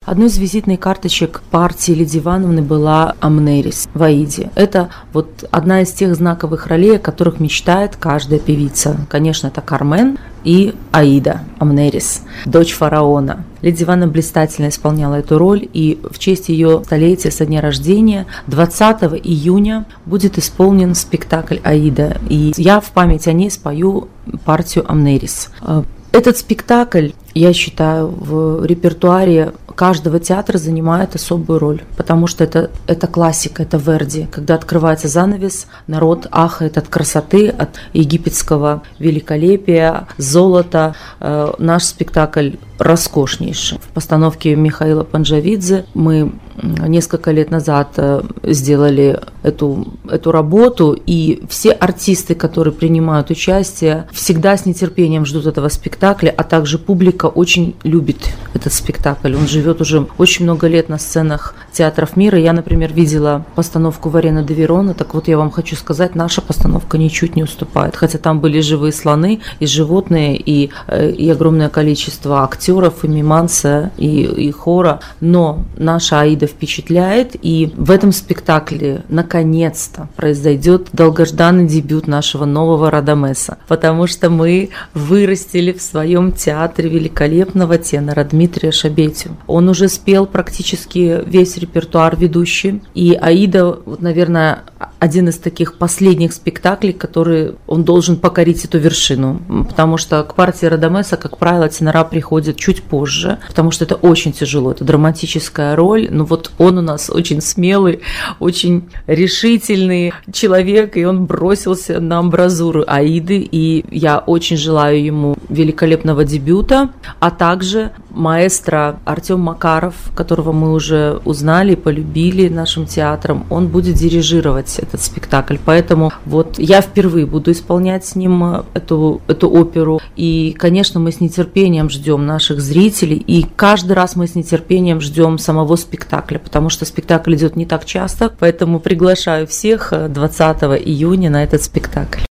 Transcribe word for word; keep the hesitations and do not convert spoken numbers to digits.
Одной из визитных карточек партии Лидии Ивановны была Амнерис в Аиде. Это вот одна из тех знаковых ролей, о которых мечтает каждая певица. Конечно, это Кармен и Аида Амнерис, дочь фараона. Лидия Ивановна блистательно исполняла эту роль, и в честь ее столетия со дня рождения двадцатого июня будет исполнен спектакль «Аида», и я в память о ней спою партию Амнерис. Этот спектакль, я считаю, в репертуаре каждого театра занимает особую роль, потому что это, это классика, это Верди. Когда открывается занавес, народ ахает от красоты, от египетского великолепия, золота. Э, наш спектакль роскошнейший. В постановке Михаила Панджавидзе мы несколько лет назад сделали эту, эту работу, и все артисты, которые принимают участие, всегда с нетерпением ждут этого спектакля, а также публика очень любит этот спектакль. Он живет уже очень много лет на сценах театров мира. Я, например, видела постановку Варена де Верона, так вот я вам хочу сказать, наша постановка ничуть не уступает, хотя там были живые слоны и животные, и, и огромное количество актеров, и миманса, и, и хора, но наша Аида впечатляет, и в этом спектакле наконец-то произойдет долгожданный дебют нашего нового Радамеса, потому что мы вырастили в своем театре великолепного тенора Дмитрия Шабетю. Он уже спел практически весь репертуар ведущий, и Аида, вот, наверное, один из таких последних спектаклей, который он должен покорить эту вершину, потому что к партии Радамеса, как правило, тенора приходят чуть позже, потому что это очень тяжело, это драматическая роль, но вот он у нас очень смелый, очень решительный человек, и он бросился на амбразуру Аиды, и я очень желаю ему великолепного дебюта, а также маэстро Артем Макаров, которого мы уже узнали и полюбили нашим театром, он будет дирижировать этот спектакль, поэтому вот я впервые буду исполнять с ним эту, эту оперу, и, конечно, мы с нетерпением ждем наших зрителей, и каждый раз мы с нетерпением ждем самого спектакля, потому что спектакль идет не так часто, поэтому приглашаю всех двадцатого июня на этот спектакль.